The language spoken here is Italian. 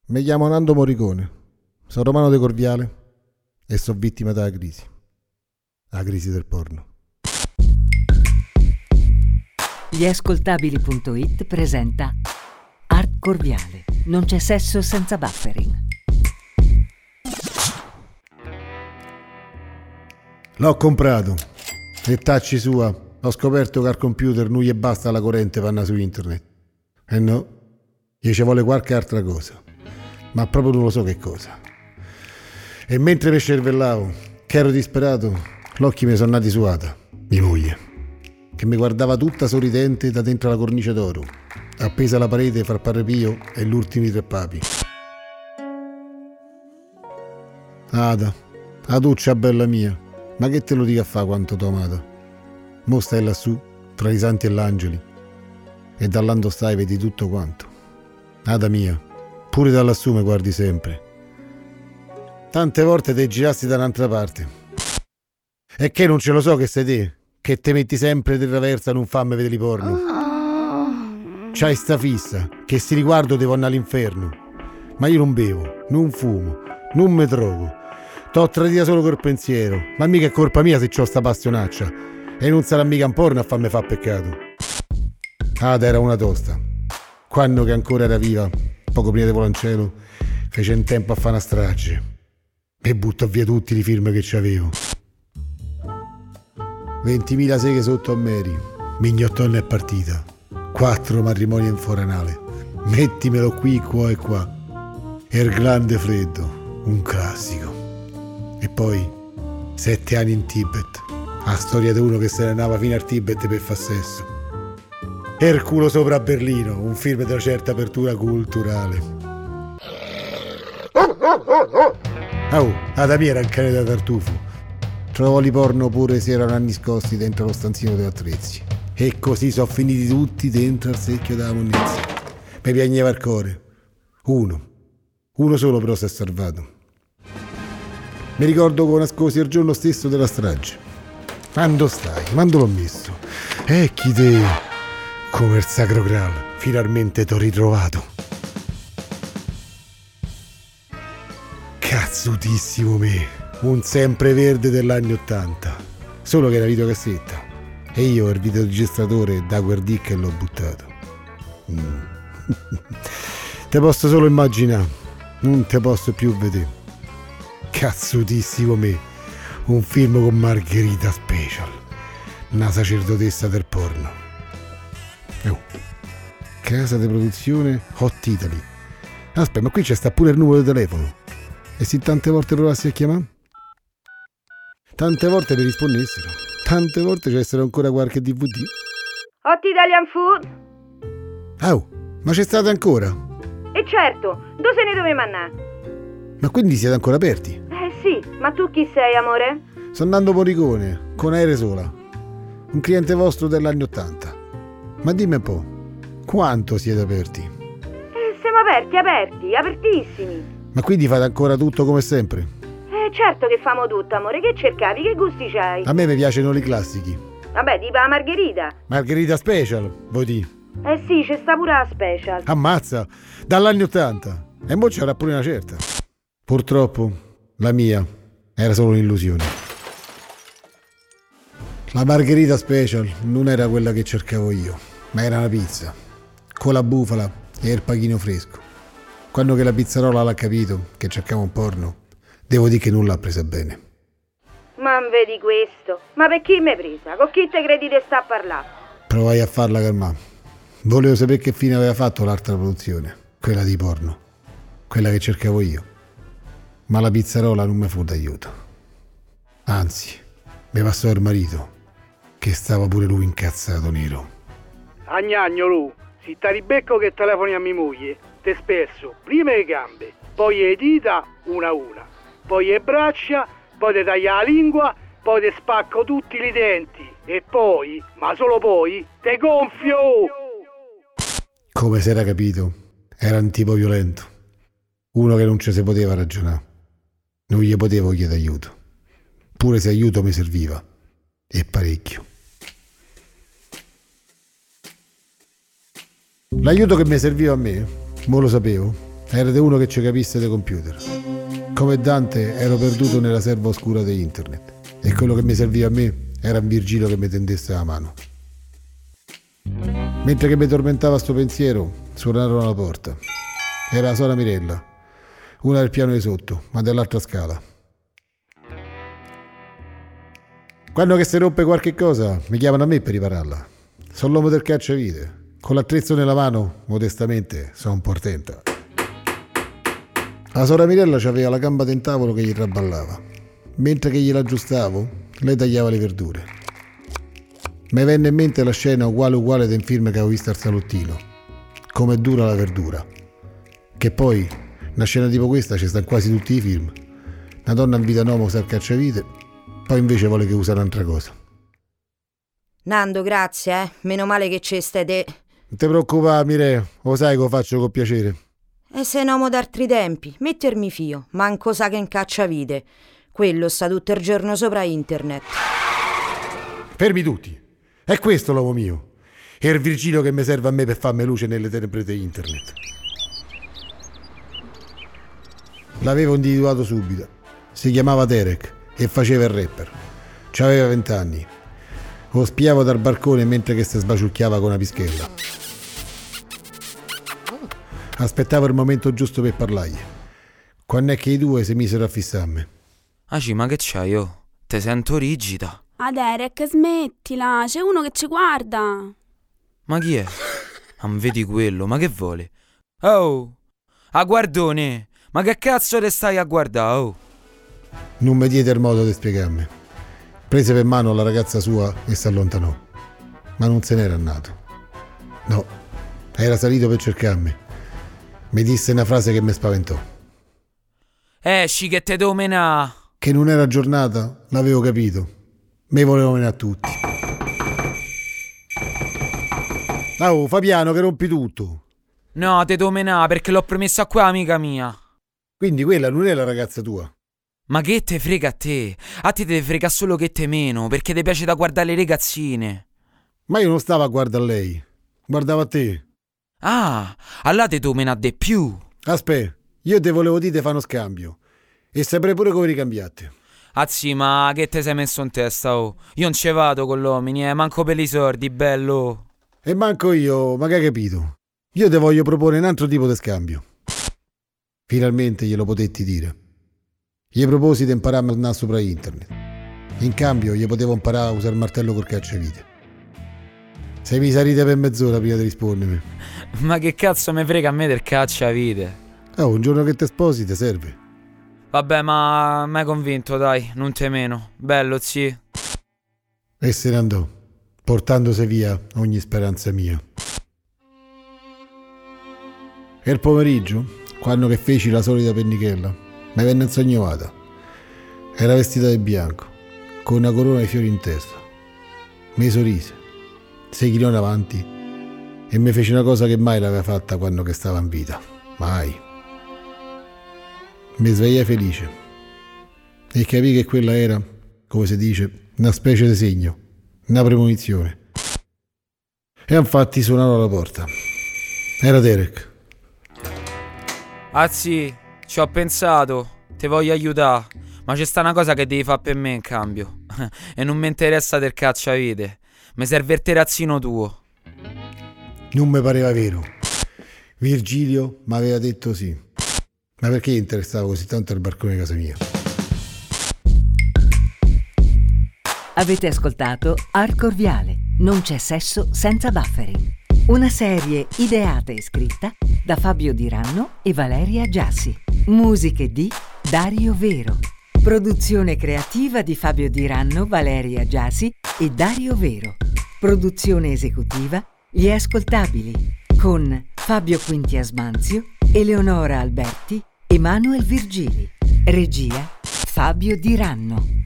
Mi chiamo Nando Morricone, sono romano de Corviale e sono vittima della crisi. La crisi del porno. Gli ascoltabili.it presenta Art Corviale. Non c'è sesso senza buffering. L'ho comprato e tacci sua, ho scoperto che al computer non gli basta la corrente per andare su internet. E no, gli ci vuole qualche altra cosa, ma proprio non lo so che cosa. E mentre mi cervellavo, che ero disperato, l'occhi mi sono nati su Ada, mia moglie, che mi guardava tutta sorridente da dentro la cornice d'oro, appesa alla parete fra il Parrepio e gli ultimi tre papi. Ada, aduccia bella mia, ma che te lo dica a fa quanto t'ho amata? Mo stai lassù, tra i santi e l'angeli, e dall'ando stai vedi tutto quanto. Ada mia, pure da lassù mi guardi sempre. Tante volte te girasti da un'altra parte. E che non ce lo so che sei te, che te metti sempre di traversa, non fammi vedere i porno. C'hai sta fissa, che si riguardo devo andare all'inferno. Ma io non bevo, non fumo, non mi drogo. T'ho tradita solo col pensiero, ma mica è colpa mia se c'ho sta passionaccia. E non sarà mica un porno a farmi fa peccato. Ada era una tosta. Quando che ancora era viva, poco prima di volare in cielo, fece in tempo a fare una strage e buttò via tutti i film che c'avevo. 20.000 seghe sotto a Mary, mignottonna è partita, 4 matrimoni in foranale, mettimelo qui, qua e qua, e il grande freddo, un classico. E poi 7 anni in Tibet, la storia di uno che se ne andava fino al Tibet per far sesso. Erculo sopra Berlino, un film di una certa apertura culturale. Oh, Ada mia era il cane da tartufo. Trovò li porno pure se erano nascosti dentro lo stanzino degli attrezzi. E così sono finiti tutti dentro al secchio della monnezza. Mi piagneva il cuore. Uno solo però si è salvato. Mi ricordo che nascosi il giorno stesso della strage. Quando stai? Quando l'ho messo? Chi te... Come il Sacro Graal, finalmente t'ho ritrovato. Cazzutissimo me, un sempreverde dell'anni 80. Solo che era videocassetta. E io il videoregistratore da guardicca e l'ho buttato. Te posso solo immaginare, non te posso più vedere. Cazzutissimo me, un film con Margherita Special, una sacerdotessa del porno. Casa di produzione Hot Italy. Aspetta, ma qui c'è sta pure il numero di telefono. E se tante volte provassi a chiamare? Tante volte mi rispondessero. Tante volte c'essero ancora qualche DVD. Hot Italian Food? Oh, ma c'è state ancora? E certo, dove se ne dove mannà? Ma quindi siete ancora aperti? Sì, ma tu chi sei, amore? Sono Nando Morricone, con Aere Sola. Un cliente vostro dell'anni 80. Ma dimmi un po', quanto siete aperti? Siamo aperti, apertissimi. Ma quindi fate ancora tutto come sempre? Certo che famo tutto, amore, che cercavi, che gusti c'hai? A me mi piacciono i classici. Vabbè, tipo la Margherita. Margherita Special, vuoi dire? Sì, c'è sta pure la Special. Ammazza, dall'anni 80. E mo c'era pure una certa. Purtroppo, la mia era solo un'illusione. La Margherita Special non era quella che cercavo io, ma era una pizza, con la bufala e il pachino fresco. Quando che la pizzarola l'ha capito che cercavo un porno, devo dire che non l'ha presa bene. Ma vedi questo? Ma per chi mi hai presa? Con chi te credi te sta a parlare? Provai a farla calmare. Volevo sapere che fine aveva fatto l'altra produzione, quella di porno, quella che cercavo io. Ma la pizzarola non mi fu d'aiuto. Anzi, mi passò il marito, che stava pure lui incazzato nero. Agnagnolo, si sta ribecco che telefoni a mia moglie, te spesso, prima le gambe, poi le dita una a una, poi le braccia, poi te taglia la lingua, poi te spacco tutti i denti e poi, ma solo poi, te gonfio! Come si era capito, era un tipo violento, uno che non ci si poteva ragionare, non gli potevo chiedere aiuto, pure se aiuto mi serviva, e parecchio. L'aiuto che mi serviva a me, mo lo sapevo, Era di uno che ci capisse dei computer. Come Dante ero perduto nella serva oscura di internet e quello che mi serviva a me era un Virgilio che mi tendesse la mano. Mentre che mi tormentava sto pensiero, suonarono alla porta. Era la suora Mirella, una del piano di sotto, ma dell'altra scala. Quando che si rompe qualche cosa, mi chiamano a me per ripararla. Sono l'uomo del cacciavite. Con l'attrezzo nella mano, modestamente, sono un portento. La suora Mirella aveva la gamba del tavolo che gli traballava. Mentre che gliel'aggiustavo, lei tagliava le verdure. Mi venne in mente la scena uguale del film che avevo visto al salottino. Come dura la verdura. Che poi, una scena tipo questa ci sta in quasi tutti i film. Una donna in vita nuova usa il cacciavite, poi invece vuole che usa un'altra cosa. Nando, grazie, Meno male che ci stai te. Non ti preoccupare, Mire, lo sai che lo faccio con piacere. E sei un uomo d'altri tempi, mettermi fio, manco sa che in cacciavite. Quello sta tutto il giorno sopra internet. Fermi tutti. È questo l'uomo mio. È il Virgilio che mi serve a me per farmi luce nelle tenebre di internet. L'avevo individuato subito. Si chiamava Derek e faceva il rapper. C'aveva 20 anni. Lo spiavo dal balcone mentre che si sbaciucchiava con una pischella. Aspettavo il momento giusto per parlargli. Quando è che i due si misero a fissarmi. Aci, ma che c'hai, oh? Te sento rigida. Ah, Derek, smettila, c'è uno che ci guarda. Ma chi è? Non vedi quello, ma che vuole? Oh, a guardone, ma che cazzo te stai a guardare, oh? Non mi diede il modo di spiegarmi. Prese per mano la ragazza sua e si allontanò. Ma non se n'era andato. No, era salito per cercarmi. Mi disse una frase che mi spaventò. Esci che te devo menà. Che non era giornata, l'avevo capito. Me volevo menare a tutti. Oh, fa piano che rompi tutto. No, te devo menà perché l'ho promessa qua, amica mia. Quindi quella non è la ragazza tua? Ma che te frega a te? A te te frega solo che te meno, perché ti piace da guardare le ragazzine. Ma io non stavo a guardare lei, guardavo a te. Ah, allora te devo menà di più. Aspetta, io te volevo dire di fare uno scambio. E saprei pure come ricambiate. Azzi, ma che te sei messo in testa, oh? Io non ci vado con l'uomini, manco per i sordi, bello. E manco io, ma che hai capito? Io te voglio proporre un altro tipo di scambio. Finalmente glielo potetti dire. Gli proposi di imparare a andare sopra internet. In cambio gli potevo imparare a usare il martello col cacciavite. Sei mi salite per mezz'ora prima di rispondermi. Ma che cazzo me frega a me del cacciavite? Oh, un giorno che te sposi ti serve. Vabbè, ma m'hai convinto, dai, non te meno. Bello, zi. E se ne andò, portandosi via ogni speranza mia. E il pomeriggio, quando che feci la solita pennichella, mi venne insognovata. Era vestita di bianco, con una corona di fiori in testa. Mi sorrise, si chinò in avanti e mi fece una cosa che mai l'aveva fatta quando che stava in vita. Mai. Mi svegliai felice e capii che quella era, come si dice, una specie di segno, una premonizione. E infatti suonò alla porta. Era Derek. Azzi, ci ho pensato, ti voglio aiutare, ma c'è sta una cosa che devi fare per me in cambio. E non mi interessa del cacciavite, mi serve il terrazzino tuo. Non mi pareva vero. Virgilio mi aveva detto sì. Ma perché interessava così tanto il balcone di casa mia? Avete ascoltato Arco Orviale. Non c'è sesso senza buffering. Una serie ideata e scritta da Fabio Di Ranno e Valeria Giassi. Musiche di Dario Vero. Produzione creativa di Fabio Di Ranno, Valeria Giassi e Dario Vero. Produzione esecutiva Gli Ascoltabili con Fabio Quinti Asmanzio, Eleonora Alberti, Emanuel Virgili. Regia Fabio Di Ranno.